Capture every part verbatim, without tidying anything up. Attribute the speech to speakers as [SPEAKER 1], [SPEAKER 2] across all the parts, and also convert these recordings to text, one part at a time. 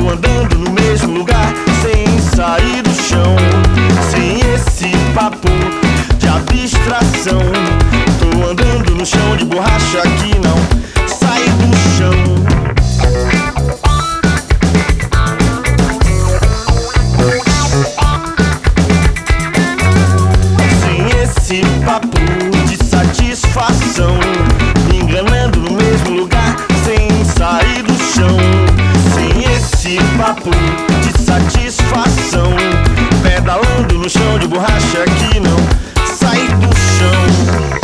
[SPEAKER 1] Tô andando no mesmo lugar, sem sair do chão, sem esse papo de abstração. Tô andando no chão de borracha que não sai do chão. Esse papo de satisfação, me enganando no mesmo lugar, sem sair do chão. Sem esse papo de satisfação, pedalando no chão de borracha que não sai do chão.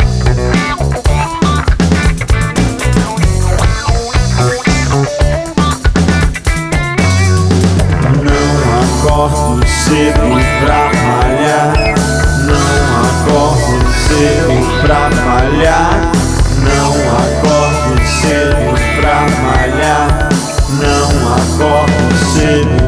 [SPEAKER 1] Não acordo cedo pra malhar, não acordo cedo pra malhar, não acordo cedo pra malhar, não acordo cedo.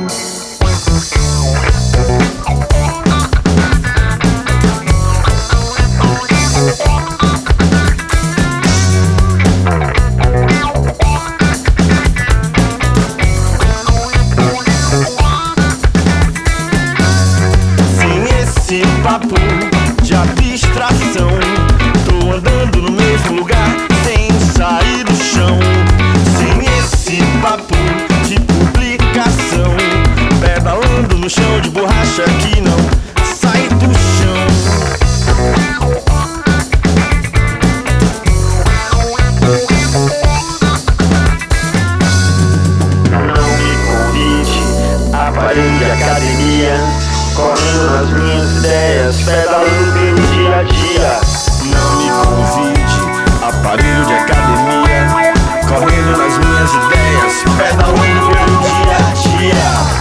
[SPEAKER 1] Sem esse papo de abstração, tô andando no mesmo lugar, sem sair do chão. Sem esse papo de publicação, pedalando no chão de borracha que não sai do chão. Não me convide a aparelho de academia, correndo nas minhas ideias, pedalando pelo dia a dia. Não me convide, aparelho de academia, correndo nas minhas ideias, pedalando pelo dia a dia.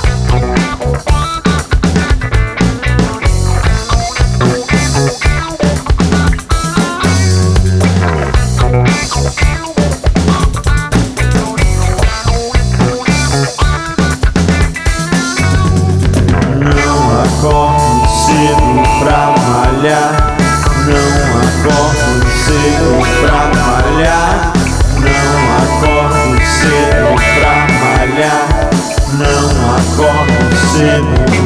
[SPEAKER 1] Não acordo cedo pra malhar, não acordo cedo pra malhar, não acordo cedo pra malhar, não acordo cedo.